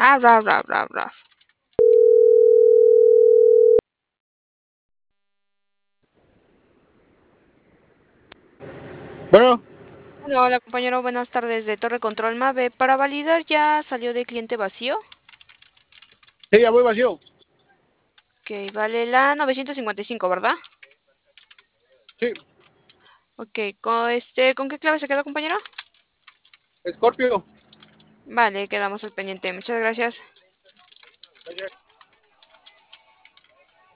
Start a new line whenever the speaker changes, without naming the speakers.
Ah, raf, raf, raf, raf.
Bueno,
Hola, hola compañero, buenas tardes de Torre Control Mave. Para validar ya salió de cliente vacío.
sí, ya voy vacío.
Ok, vale la 955, ¿verdad?
Sí,
Ok, ¿con qué clave se quedó compañero?
Scorpio.
Vale, quedamos al pendiente. Muchas gracias.